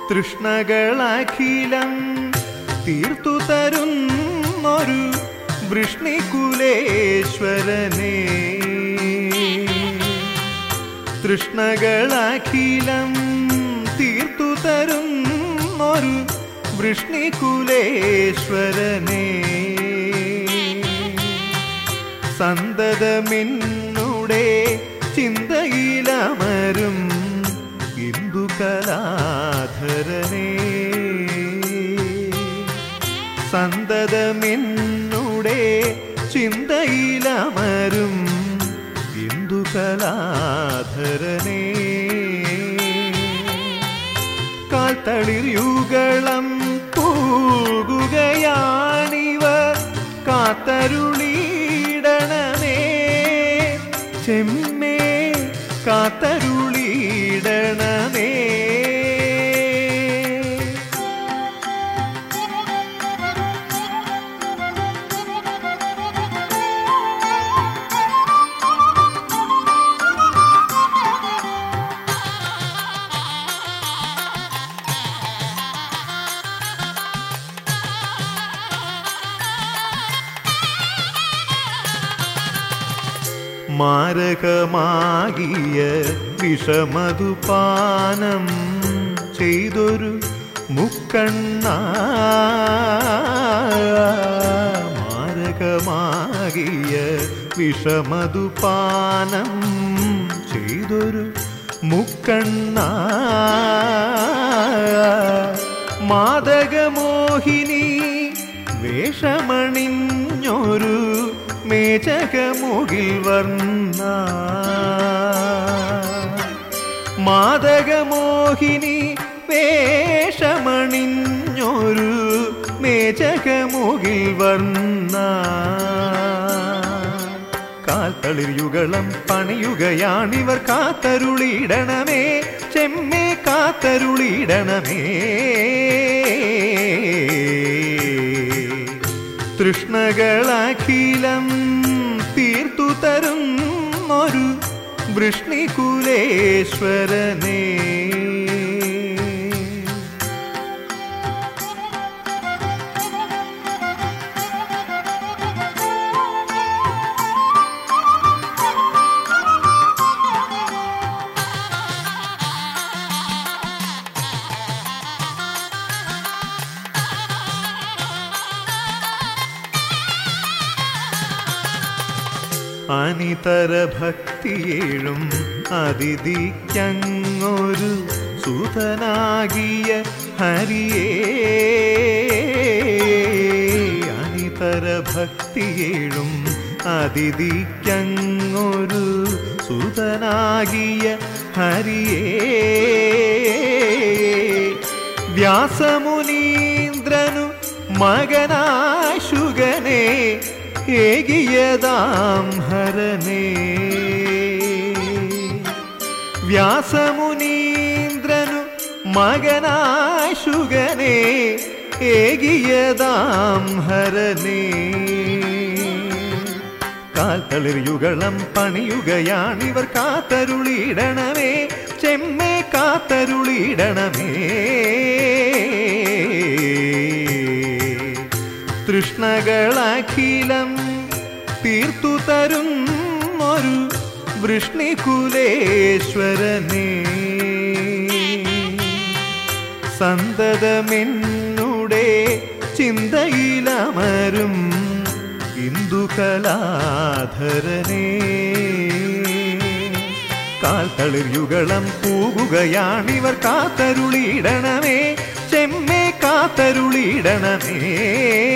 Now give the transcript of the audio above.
തൃഷ്ണകളഖിലം തീർത്തു തരുന്നൊരു വൃഷ്ണികുലേശ്വരനേ, തൃഷ്ണകളഖിലം തീർത്തു തരുന്നൊരു വൃഷ്ണികുലേശ്വരനേ, സന്തതമെന്നുടെ ചിന്തയിലമരും ഇന്ദുകലാധരനേ, സന്തതമെന്നുടെ ചിന്തയിലമരും ഇന്ദുകലാധരനേ, കാൽത്തളിർ യുഗളം പൂകുകയാണിവർ കാത്തരുളിയിടണമേ, ചെമ്മേ കാത്തരുളിയിടണമേ. മാരകമാകിയ വിഷമധുപാനം ചെയ്തൊരു മുക്കണ്ണ, മാരകമാകിയ വിഷമധുപാനം ചെയ്തൊരു മുക്കണ്ണ, മാദകമോഹിനി വേഷമണിഞ്ഞൊരു മേചകമുകിൽ വർണ്ണ, മാദകമോഹിനി വേഷമണിഞ്ഞൊരു മേചകമുകിൽ വർണ്ണ, കാൽത്തളിർ യുഗളം പണിയുകയാണിവർ കാത്തരുളിയിടണമേ, ചെമ്മേ കാത്തരുളിയിടണമേ. തൃഷ്ണകളഖിലം തീർത്തു തരുന്നൊരു വൃഷ്ണികുലേശ്വരനേ, അനിതര ഭക്തിയേഴും അതിഥിക്കങ്ങൊരു സുതനാകിയ ഹരിയേ, അനിതര ഭക്തിയേഴും അതിഥിക്കങ്ങൊരു സുതനാകിയ ഹരിയേ, വ്യാസമുനീന്ദ്രനു മകനാശുഗനെ ഏകിയതാം ഹരനേ, വ്യാസമുനീന്ദ്രനു മകനാശുഗനെ ഏകിയതാം ഹരനേ, കാൽത്തളിർ യുഗളം പണിയുകയാണിവർ കാത്തരുളിയിടണമേ, ചെമ്മേ കാത്തരുളിയിടണമേ. തൃഷ്ണകളഖിലം തീർത്തു തരുന്നൊരു വൃഷ്ണികുലേശ്വരനേ, സന്തതമെന്നുടെ ചിന്തയിലമരും ഇന്ദുകലാധരനേ, കാൽത്തളിർ യുഗളം പൂകുകയാണിവർ കാത്തരുളിയിടണമേ, ചെമ്മേ കാത്തരുളിയിടണമേ.